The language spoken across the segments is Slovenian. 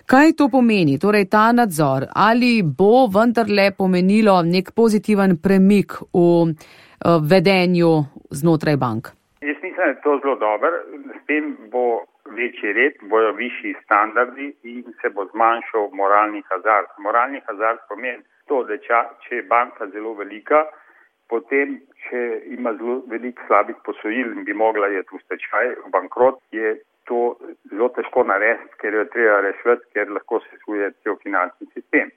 Kaj to pomeni, torej ta nadzor? Ali bo vendarle pomenilo nek pozitiven premik v vedenju znotraj bank? Jaz mislim, da je to zelo dobro. S tem bo večji red, bojo višji standardi in se bo zmanjšal moralni hazard. Moralni hazard pomeni to, da če je banka zelo velika, potem, če ima zelo veliko slabih posojil in bi mogla iti v stečaj, v bankrot, je to zelo težko narediti, ker jo treba rešiti, ker lahko sesuje cel finančni sistem.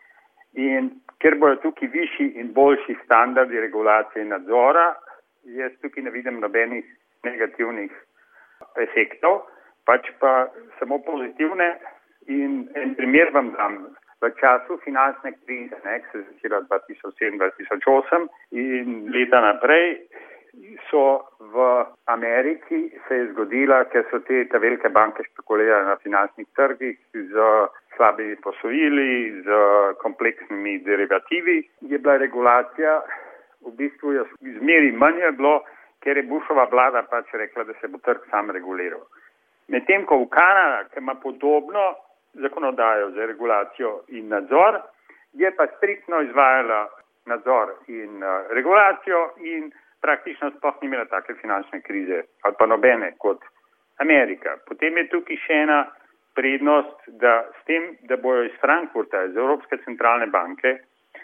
In ker bojo tukaj višji in boljši standardi regulacije in nadzora, jaz tukaj ne vidim nobenih negativnih efektov, pač pa samo pozitivne. In en primer vam dam. V času finančne krize, ki se je začela 2007-2008 in leta naprej, so v Ameriki se je zgodila, ker so te velike banke špekulirale na finančnih trgih z slabimi posojili, z kompleksnimi derivativi, je bila regulacija, v bistvu izmeri manj je bilo, ker je Bushova vlada pač rekla, da se bo trg sam reguliral. Medtem ko v Kanada, ki ima podobno zakonodajo za regulacijo in nadzor, je pa striktno izvajala nadzor in regulacijo in praktično sploh ni imela take finančne krize, ali pa nobene kot Amerika. Potem je tukaj še ena prednost, da s tem, da bojo iz Frankfurta, iz Evropske centralne banke,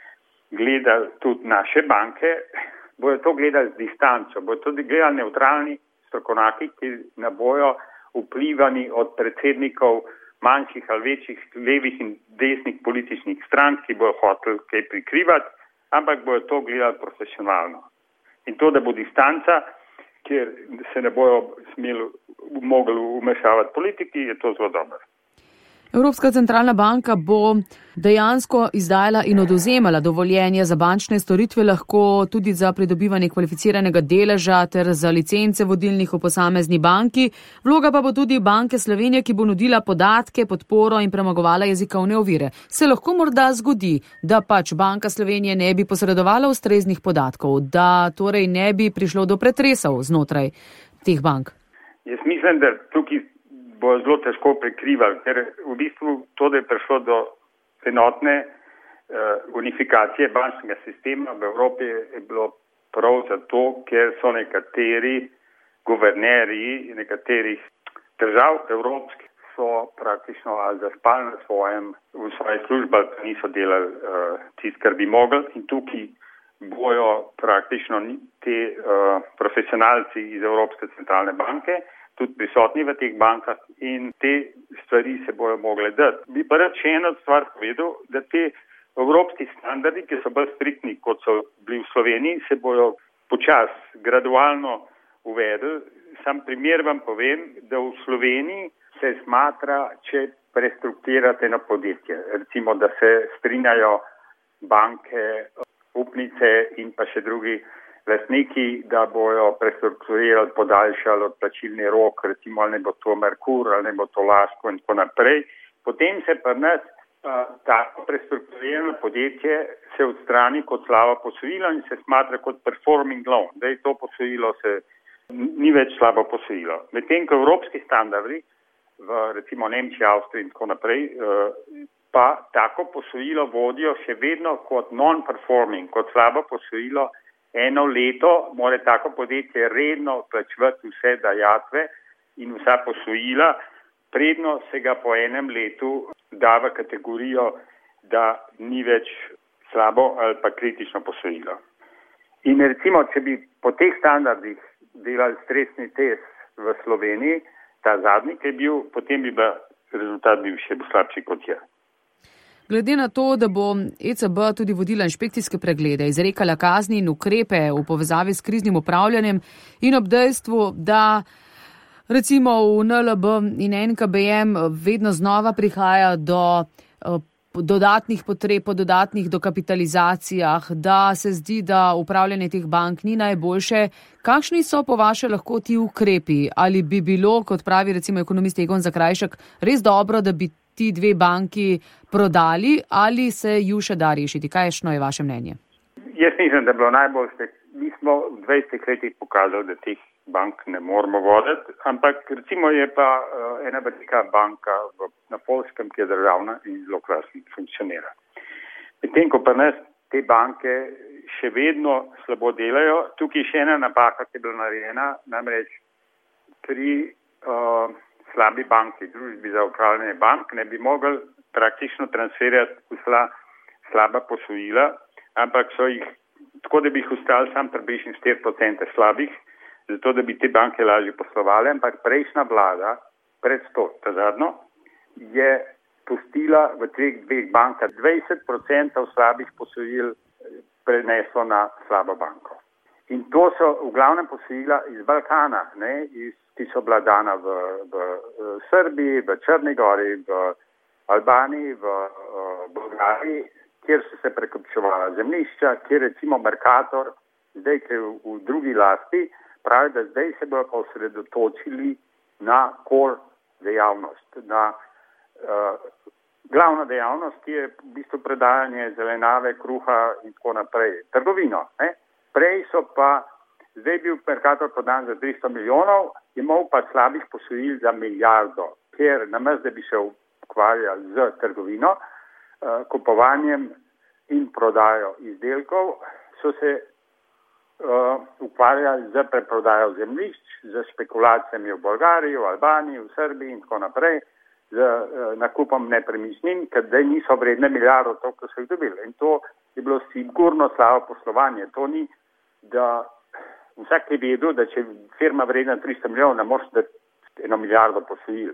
gledali tudi naše banke, bojo to gledali z distanco, bojo to gledali neutralni strokovnjaki, ki ne bojo vplivani od predsednikov manjših ali večjih levih in desnih političnih strank, ki bojo hoteli kaj prikrivati, ampak bojo to gledali profesionalno. In to, da bo distanca, kjer se ne bojo mogli vmešavati politiki, je to zelo dobro. Evropska centralna banka bo dejansko izdajala in odvzemala dovoljenje za bančne storitve, lahko tudi za pridobivanje kvalificiranega deleža ter za licence vodilnih v posamezni banki. Vloga pa bo tudi Banke Slovenije, ki bo nudila podatke, podporo in premagovala jezikovne ovire. Se lahko morda zgodi, da pač Banka Slovenije ne bi posredovala ustreznih podatkov, da torej ne bi prišlo do pretresov znotraj teh bank? Jaz mislim, da tukaj bo zelo težko prekrivati, ker v bistvu to, da je prišlo do enotne unifikacije bančnega sistema v Evropi, je bilo prav zato, ker so nekateri guvernerji nekaterih držav evropskih so praktično ali zaspali v svojih službah, niso delali tisto, kar bi mogli, in tukaj bojo praktično te profesionalci iz Evropske centralne banke tudi prisotni v teh bankah in te stvari se bojo mogle dati. Bi pa rad še eno stvar povedal, da te evropski standardi, ki so bolj striktni, kot so bili v Sloveniji, se bojo počasi, gradualno uvedli. Sam primer vam povem, da v Sloveniji se smatra, če prestrukturirate na podjetje. Recimo, da se strinjajo banke, upnice in pa še drugi lastniki, da bojo prestrukturirali, podaljšali odplačilni rok, recimo ali ne bo to Merkur, ali ne bo to Laško in tako naprej. Potem se pa nas tako prestrukturirano podjetje se odstrani kot slabo posojilo in se smatra kot performing loan. Da je to posojilo ni več slabo posojilo. Medtem ko evropski standardi v recimo Nemčiji, Avstriji in tako naprej pa tako posojilo vodijo še vedno kot non-performing, kot slabo posojilo. Eno leto mora tako podjetje redno plačevati vse dajatve in vsa posojila, predno se ga po enem letu da v kategorijo, da ni več slabo ali pa kritično posojilo. In recimo, če bi po teh standardih delali stresni test v Sloveniji, ta zadnji, ki je bil, potem bi rezultat bil še slabši kot je. Glede na to, da bo ECB tudi vodila inšpekcijske preglede, izrekala kazni in ukrepe v povezavi s kriznim upravljanjem in ob dejstvu, da recimo v NLB in NKBM vedno znova prihaja do dodatnih potreb, po dodatnih dokapitalizacijah, da se zdi, da upravljanje teh bank ni najboljše. Kakšni so po vaše lahko ti ukrepi? Ali bi bilo, kot pravi recimo ekonomist Egon Zakrajšek, res dobro, da bi ti dve banki prodali ali se ju še da rešiti? Kakšno je vaše mnenje? Jaz mislim, da je bilo najboljše. Mi smo v 20 letih pokazali, da teh bank ne moramo voditi, ampak recimo je pa ena velika banka na Poljskem, ki je državna in zelo krasno funkcionira. Medtem ko pa nas te banke še vedno slabo delajo, tukaj še ena napaka, ki je bila narejena, namreč pri slabi banki, družbi za upravljanje bank, ne bi mogli praktično transferjati vsa slaba posojila, ampak so jih, tako da bi jih ostali sam približno 4% slabih, zato da bi te banke lažje poslovale, ampak prejšnja vlada, pred ta zadnjo, je pustila v dveh bankah 20% slabih posojil preneslo na slabo banko. In to so v glavnem posojila iz Balkana, ki so bila dana v Srbiji, v Črni Gori, v Albaniji, v Bolgariji, kjer so se prekupčevala zemljišča, kjer recimo Mercator, zdaj, ki je v drugi lasti, pravi, da zdaj se bodo pa osredotočili na core dejavnost, na glavna dejavnost, ki je v bistvu predajanje zelenjave, kruha in tako naprej, trgovino. Prej so pa, zdaj bil Mercator prodan za 300 milijonov, imel pa slabih posojil za milijardo, ker namesto, da bi se ukvarjali z trgovino, kupovanjem in prodajo izdelkov, so se ukvarjali z preprodajo zemljišč, z špekulacijami v Bolgariji, v Albaniji, v Srbiji in tako naprej, z nakupom nepremičnin, ker zdaj niso vredne milijardo to, ko so jih dobili. In to je bilo sigurno slabo poslovanje. To ni, da vsak je vedel, da če firma vredna 300 milijonov, ne moreš dati 1 milijardo posojil.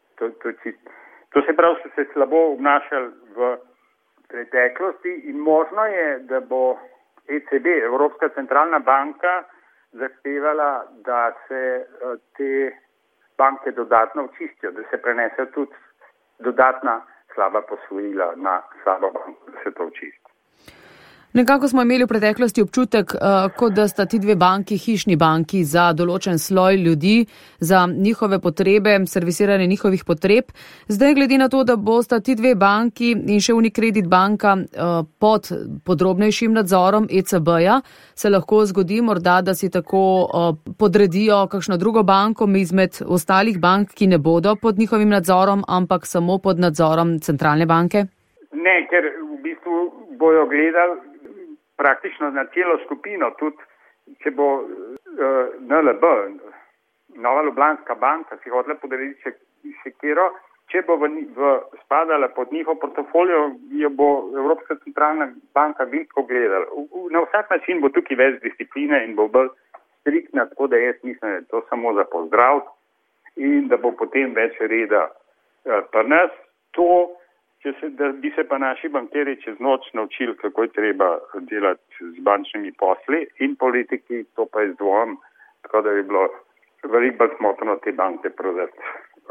To se pravi, so se slabo obnašali v preteklosti in možno je, da bo ECB, Evropska centralna banka, zahtevala, da se te banke dodatno očistijo, da se prenesejo tudi dodatna slaba posojila na slabo banko, da se to očisti. Nekako smo imeli v preteklosti občutek, kot da sta ti dve banki hišni banki za določen sloj ljudi, za njihove potrebe, servisiranje njihovih potreb. Zdaj, glede na to, da bosta ti dve banki in še Unicredit banka pod podrobnejšim nadzorom ECB-ja, se lahko zgodi morda, da si tako podredijo kakšno drugo banko izmed ostalih bank, ki ne bodo pod njihovim nadzorom, ampak samo pod nadzorom centralne banke? Ne, ker v bistvu bojo gledali praktično na celo skupino, tudi če bo NLB, Nova Ljubljanska banka, si hotela podeliti še kjero, če bo spadala pod njihov portfolio, jo bo Evropska centralna banka veliko gledala. Na vsak način bo tukaj več discipline in bo bolj striktna, tako da jaz mislim, da je to samo za pozdraviti in da bo potem več reda pri nas. To, da bi se pa naši bankiri čez noč naučili, kako je treba delati z bančnimi posli in politiki, to pa je z dvom, tako da bi bilo veliko bolj smotrno te banke prodati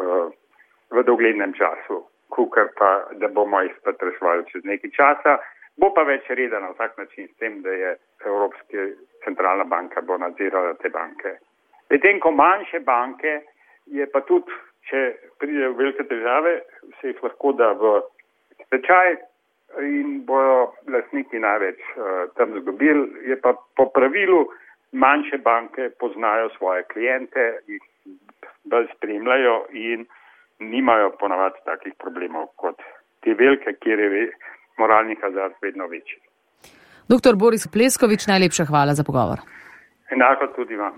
v doglednem času, kukar pa, da bomo jih spet reševali čez nekaj časa. Bo pa več reda na vsak način s tem, da je Evropska centralna banka bo nadzirala te banke. Medtem ko manjše banke je pa tudi, če pride v velike težave, se jih lahko da v stečaj in bojo lastniki največ tam zgubili. Je pa po pravilu manjše banke poznajo svoje kliente, jih bolj spremljajo in nimajo ponavadi takih problemov kot te velike, kjer je moralni hazard vedno večji. Dr. Boris Pleskovič, najlepša hvala za pogovor. Enako tudi vam.